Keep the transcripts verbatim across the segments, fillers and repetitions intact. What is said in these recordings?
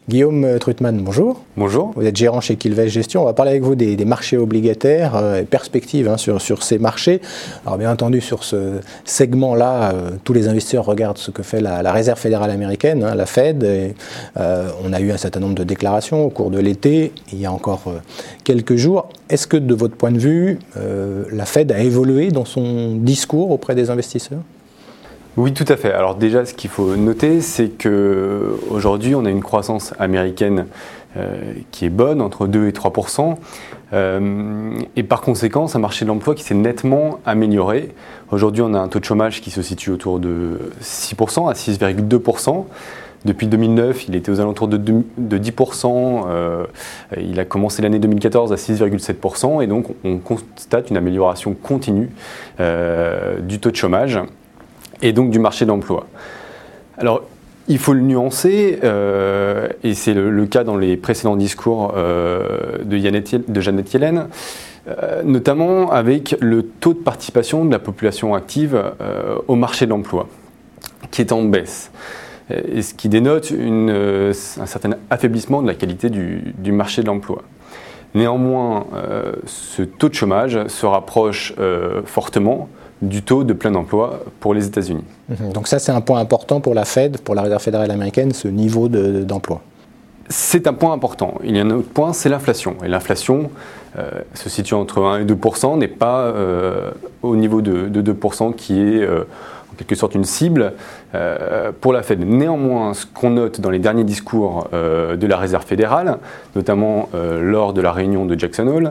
Guillaume Trutman, bonjour. Bonjour. Vous êtes gérant chez Quilvest Gestion. On va parler avec vous des, des marchés obligataires euh, et perspectives hein, sur, sur ces marchés. Alors bien entendu, sur ce segment-là, euh, tous les investisseurs regardent ce que fait la, la Réserve fédérale américaine, hein, la Fed. Et, euh, on a eu un certain nombre de déclarations au cours de l'été, il y a encore euh, quelques jours. Est-ce que de votre point de vue, euh, la Fed a évolué dans son discours auprès des investisseurs ? Oui, tout à fait. Alors déjà, ce qu'il faut noter, c'est qu'aujourd'hui, on a une croissance américaine euh, qui est bonne, entre deux et trois pour cent. Euh, et par conséquent, un marché de l'emploi qui s'est nettement amélioré. Aujourd'hui, on a un taux de chômage qui se situe autour de six pour cent, à six virgule deux pour cent. Depuis deux mille neuf, il était aux alentours de, de dix pour cent. Euh, il a commencé l'année deux mille quatorze à six virgule sept pour cent. Et donc, on constate une amélioration continue euh, du taux de chômage et donc du marché de l'emploi. Alors, il faut le nuancer, euh, et c'est le, le cas dans les précédents discours euh, de, Janet, de Janet Yellen, euh, notamment avec le taux de participation de la population active euh, au marché de l'emploi, qui est en baisse, et ce qui dénote une, euh, un certain affaiblissement de la qualité du, du marché de l'emploi. Néanmoins, euh, ce taux de chômage se rapproche euh, fortement du taux de plein emploi pour les États-Unis. Donc ça, c'est un point important pour la Fed, pour la Réserve fédérale américaine, ce niveau de, d'emploi. C'est un point important. Il y a un autre point, c'est l'inflation. Et l'inflation euh, se situe entre un et deux pour cent, n'est pas euh, au niveau de, de deux pour cent qui est euh, en quelque sorte une cible euh, pour la Fed. Néanmoins, ce qu'on note dans les derniers discours euh, de la Réserve fédérale, notamment euh, lors de la réunion de Jackson Hole,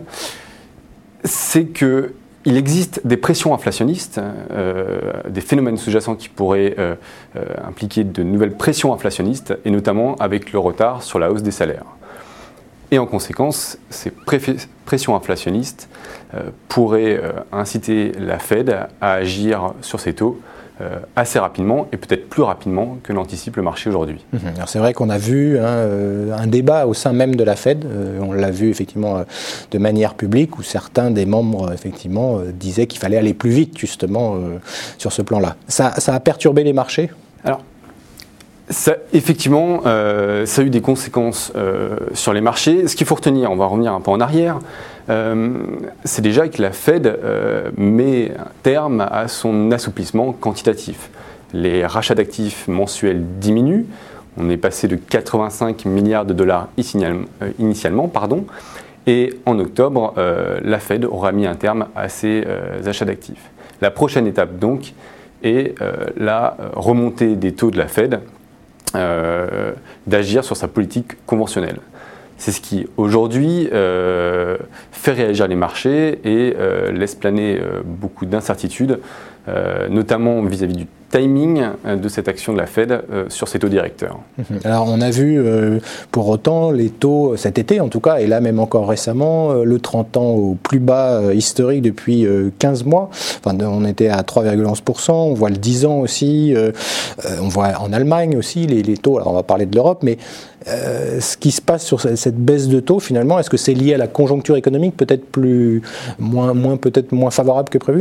c'est que il existe des pressions inflationnistes, euh, des phénomènes sous-jacents qui pourraient euh, euh, impliquer de nouvelles pressions inflationnistes, et notamment avec le retard sur la hausse des salaires. Et en conséquence, ces pré- pressions inflationnistes euh, pourraient euh, inciter la Fed à agir sur ses taux Euh, assez rapidement et peut-être plus rapidement que l'anticipe le marché aujourd'hui. Mmh. Alors c'est vrai qu'on a vu hein, euh, un débat au sein même de la Fed, euh, on l'a vu effectivement euh, de manière publique, où certains des membres effectivement euh, disaient qu'il fallait aller plus vite justement euh, sur ce plan-là. Ça, ça a perturbé les marchés ? Alors, ça, effectivement, euh, ça a eu des conséquences euh, sur les marchés. Ce qu'il faut retenir, on va revenir un peu en arrière, euh, c'est déjà que la Fed euh, met un terme à son assouplissement quantitatif. Les rachats d'actifs mensuels diminuent. On est passé de quatre-vingt-cinq milliards de dollars initialement, pardon, et en octobre, euh, la Fed aura mis un terme à ces euh, achats d'actifs. La prochaine étape donc est euh, la remontée des taux de la Fed, Euh, d'agir sur sa politique conventionnelle. C'est ce qui, aujourd'hui, euh, fait réagir les marchés et euh, laisse planer euh, beaucoup d'incertitudes, euh, notamment vis-à-vis du timing de cette action de la Fed euh, sur ses taux directeurs. Alors on a vu euh, pour autant les taux cet été en tout cas, et là même encore récemment, euh, le trente ans au plus bas euh, historique depuis euh, quinze mois. Enfin, on était à trois virgule onze pour cent, on voit le dix ans aussi, euh, euh, on voit en Allemagne aussi les, les taux, alors on va parler de l'Europe, mais euh, ce qui se passe sur cette baisse de taux finalement, est-ce que c'est lié à la conjoncture économique peut-être plus, moins, moins, peut-être moins favorable que prévu ?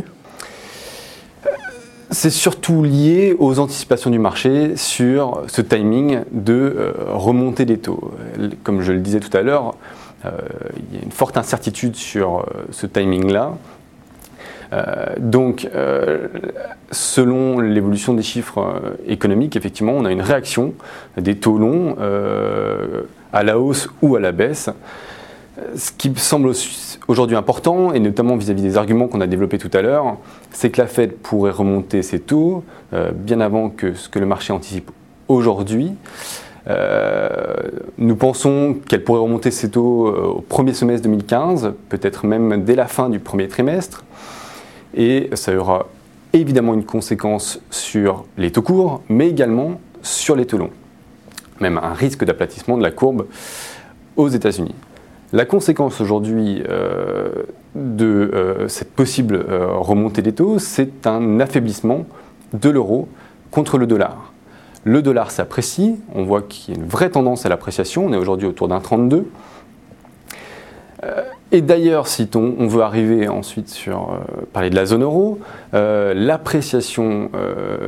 C'est surtout lié aux anticipations du marché sur ce timing de euh, remontée des taux. Comme je le disais tout à l'heure, euh, il y a une forte incertitude sur euh, ce timing-là. Euh, donc, euh, selon l'évolution des chiffres euh, économiques, effectivement, on a une réaction des taux longs euh, à la hausse ou à la baisse. Ce qui me semble aujourd'hui important, et notamment vis-à-vis des arguments qu'on a développés tout à l'heure, c'est que la Fed pourrait remonter ses taux euh, bien avant que ce que le marché anticipe aujourd'hui. Euh, nous pensons qu'elle pourrait remonter ses taux euh, au premier semestre deux mille quinze, peut-être même dès la fin du premier trimestre, et ça aura évidemment une conséquence sur les taux courts, mais également sur les taux longs, même un risque d'aplatissement de la courbe aux États-Unis. La conséquence aujourd'hui euh, de euh, cette possible euh, remontée des taux, c'est un affaiblissement de l'euro contre le dollar. Le dollar s'apprécie, on voit qu'il y a une vraie tendance à l'appréciation, on est aujourd'hui autour d'un trente-deux. Euh, et d'ailleurs, si on, on veut arriver ensuite sur euh, parler de la zone euro, euh, l'appréciation euh,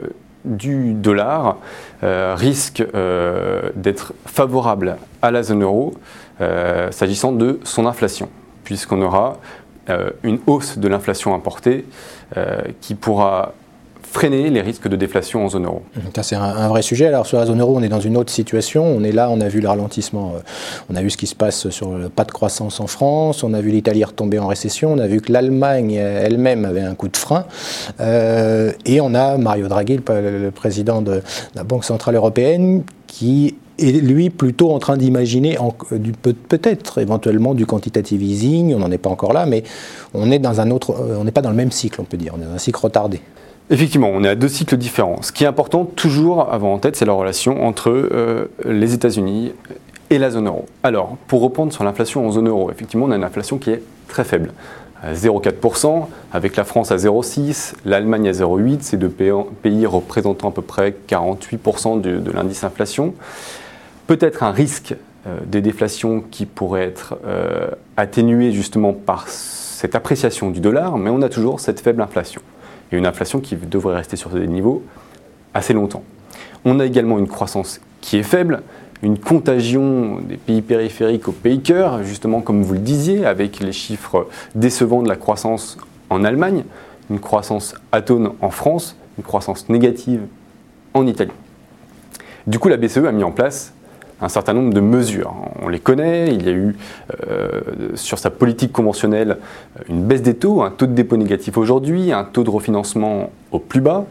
du dollar euh, risque euh, d'être favorable à la zone euro euh, s'agissant de son inflation, puisqu'on aura euh, une hausse de l'inflation importée euh, qui pourra freiner les risques de déflation en zone euro. Ça, c'est un, un vrai sujet. Alors sur la zone euro, on est dans une autre situation. On est là, on a vu le ralentissement, euh, on a vu ce qui se passe sur le pas de croissance en France, on a vu l'Italie retomber en récession, on a vu que l'Allemagne elle-même avait un coup de frein. Euh, et on a Mario Draghi, le, le président de la Banque Centrale Européenne, qui est lui plutôt en train d'imaginer en, du, peut-être éventuellement du quantitative easing. On n'en est pas encore là, mais on est dans un autre, on n'est pas dans le même cycle, on peut dire. On est dans un cycle retardé. Effectivement, on est à deux cycles différents. Ce qui est important toujours à avoir en tête, c'est la relation entre euh, les États-Unis et la zone euro. Alors, pour reprendre sur l'inflation en zone euro, effectivement, on a une inflation qui est très faible, à zéro virgule quatre pour cent, avec la France à zéro virgule six pour cent, l'Allemagne à zéro virgule huit pour cent, ces deux pays représentant à peu près quarante-huit pour cent de, de l'indice inflation. Peut-être un risque euh, de déflation qui pourrait être euh, atténué justement par cette appréciation du dollar, mais on a toujours cette faible inflation. Et une inflation qui devrait rester sur des niveaux assez longtemps. On a également une croissance qui est faible, une contagion des pays périphériques aux pays cœurs, justement comme vous le disiez, avec les chiffres décevants de la croissance en Allemagne, une croissance atone en France, une croissance négative en Italie. Du coup, la B C E a mis en place un certain nombre de mesures. On les connaît, il y a eu euh, sur sa politique conventionnelle une baisse des taux, un taux de dépôt négatif aujourd'hui, un taux de refinancement au plus bas.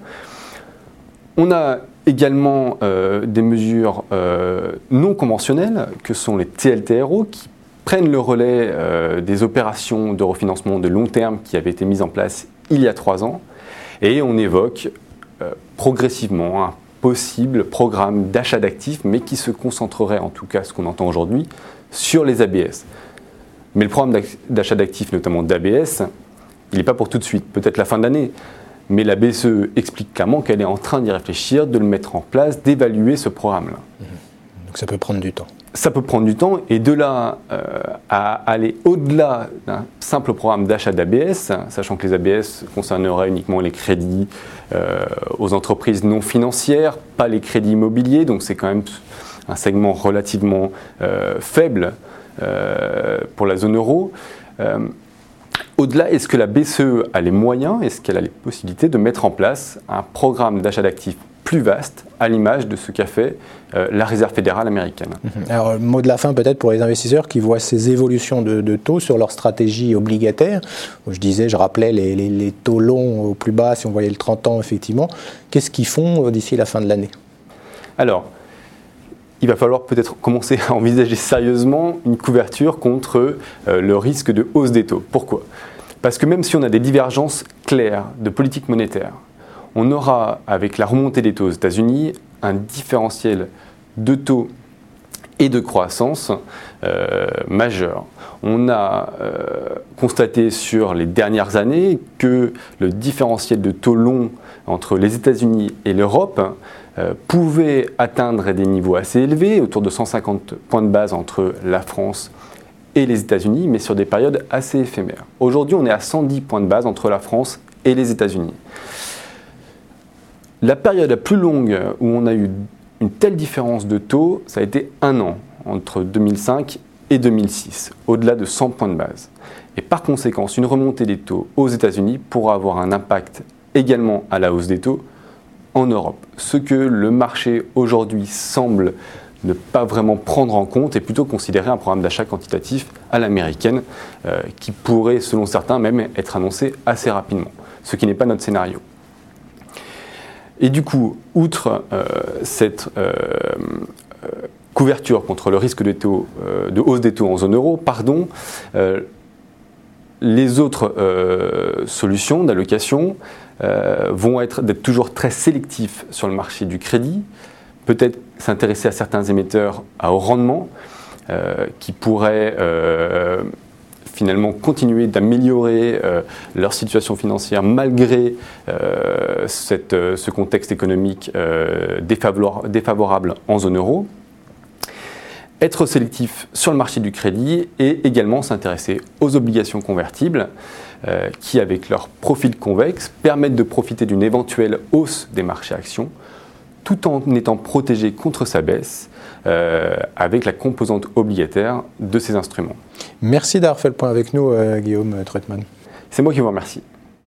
On a également euh, des mesures euh, non conventionnelles que sont les T L T R O qui prennent le relais euh, des opérations de refinancement de long terme qui avaient été mises en place il y a trois ans. Et on évoque euh, progressivement un possible programme d'achat d'actifs, mais qui se concentrerait, en tout cas ce qu'on entend aujourd'hui, sur les A B S. Mais le programme d'achat d'actifs, notamment d'A B S, il n'est pas pour tout de suite, peut-être la fin de l'année. Mais la B C E explique clairement qu'elle est en train d'y réfléchir, de le mettre en place, d'évaluer ce programme-là. Donc ça peut prendre du temps. Ça peut prendre du temps, et de là euh, à aller au-delà d'un simple programme d'achat d'A B S, sachant que les A B S concerneraient uniquement les crédits euh, aux entreprises non financières, pas les crédits immobiliers, donc c'est quand même un segment relativement euh, faible euh, pour la zone euro. Euh, Au-delà, est-ce que la B C E a les moyens, est-ce qu'elle a les possibilités de mettre en place un programme d'achat d'actifs plus vaste, à l'image de ce qu'a fait euh, la Réserve fédérale américaine? Alors, mot de la fin peut-être pour les investisseurs qui voient ces évolutions de, de taux sur leur stratégie obligataire. Je disais, je rappelais les, les, les taux longs au plus bas, si on voyait le trente ans, effectivement. Qu'est-ce qu'ils font d'ici la fin de l'année? Alors, il va falloir peut-être commencer à envisager sérieusement une couverture contre euh, le risque de hausse des taux. Pourquoi? Parce que même si on a des divergences claires de politique monétaire, on aura, avec la remontée des taux aux États-Unis, un différentiel de taux et de croissance euh, majeur. On a euh, constaté sur les dernières années que le différentiel de taux long entre les États-Unis et l'Europe euh, pouvait atteindre des niveaux assez élevés, autour de cent cinquante points de base entre la France et les États-Unis, mais sur des périodes assez éphémères. Aujourd'hui, on est à cent dix points de base entre la France et les États-Unis. La période la plus longue où on a eu une telle différence de taux, ça a été un an, entre deux mille cinq et deux mille six, au-delà de cent points de base. Et par conséquent, une remontée des taux aux États-Unis pourra avoir un impact également à la hausse des taux en Europe. Ce que le marché aujourd'hui semble ne pas vraiment prendre en compte et plutôt considérer un programme d'achat quantitatif à l'américaine euh, qui pourrait, selon certains, même être annoncé assez rapidement, ce qui n'est pas notre scénario. Et du coup, outre euh, cette euh, euh, couverture contre le risque de, taux, euh, de hausse des taux en zone euro, pardon, euh, les autres euh, solutions d'allocation euh, vont être d'être toujours très sélectifs sur le marché du crédit, peut-être s'intéresser à certains émetteurs à haut rendement euh, qui pourraient euh, finalement continuer d'améliorer euh, leur situation financière malgré euh, cette, euh, ce contexte économique euh, défavorable, défavorable en zone euro. Être sélectif sur le marché du crédit et également s'intéresser aux obligations convertibles euh, qui, avec leur profil convexe, permettent de profiter d'une éventuelle hausse des marchés actions tout en étant protégé contre sa baisse euh, avec la composante obligataire de ces instruments. Merci d'avoir fait le point avec nous, euh, Guillaume Treutmann. C'est moi qui vous remercie.